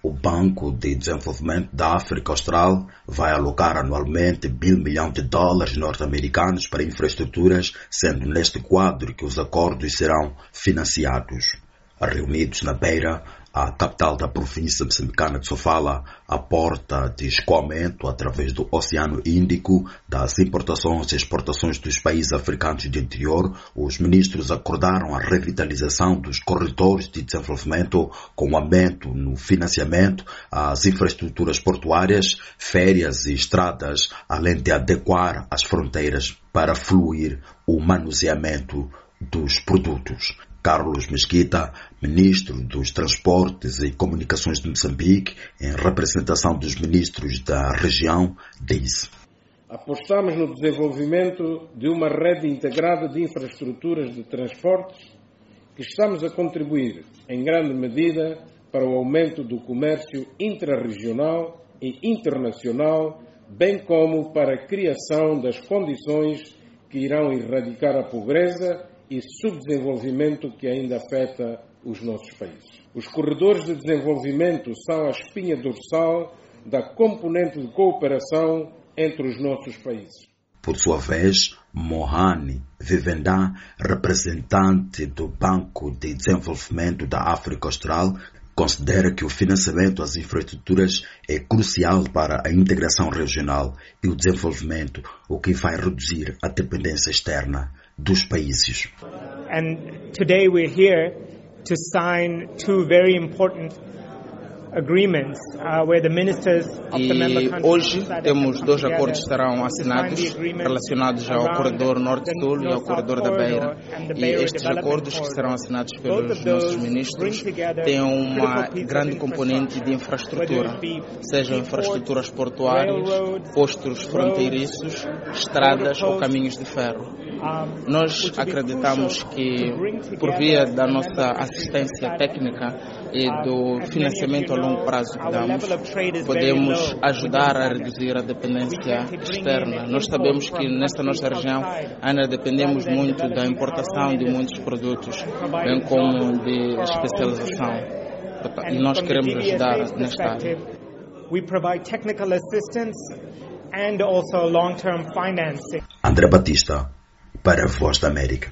O Banco de Desenvolvimento da África Austral vai alocar anualmente $1 bilhão norte-americanos para infraestruturas, sendo neste quadro que os acordos serão financiados. Reunidos na Beira, a capital da província moçambicana de Sofala, à porta de escoamento através do Oceano Índico das importações e exportações dos países africanos do interior, os ministros acordaram a revitalização dos corredores de desenvolvimento com aumento no financiamento às infraestruturas portuárias, férias e estradas, além de adequar as fronteiras para fluir o manuseamento dos produtos. Carlos Mesquita, ministro dos Transportes e Comunicações de Moçambique, em representação dos ministros da região, disse: apostamos no desenvolvimento de uma rede integrada de infraestruturas de transportes que estamos a contribuir, em grande medida, para o aumento do comércio intrarregional e internacional, bem como para a criação das condições que irão erradicar a pobreza e subdesenvolvimento que ainda afeta os nossos países. Os corredores de desenvolvimento são a espinha dorsal da componente de cooperação entre os nossos países. Por sua vez, Mohani Vivenda, representante do Banco de Desenvolvimento da África Austral, considera que o financiamento às infraestruturas é crucial para a integração regional e o desenvolvimento, o que vai reduzir a dependência externa dos países. And today we're here to sign two very important agreements where the ministers of the member countries. Hoje temos dois acordos que serão assinados relacionados ao corredor norte-sul e ao corredor da Beira. E estes acordos que serão assinados pelos nossos ministros têm uma grande componente de infraestrutura, sejam infraestruturas portuárias, postos fronteiriços, estradas ou caminhos de ferro. Nós acreditamos que, por via da nossa assistência técnica e do financiamento a longo prazo que damos, podemos ajudar a reduzir a dependência externa. Nós sabemos que nesta nossa região ainda dependemos muito da importação de muitos produtos, bem como de especialização. E nós queremos ajudar nesta área. We provide technical assistance and also long-term financing. André Batista, para a Voz da América.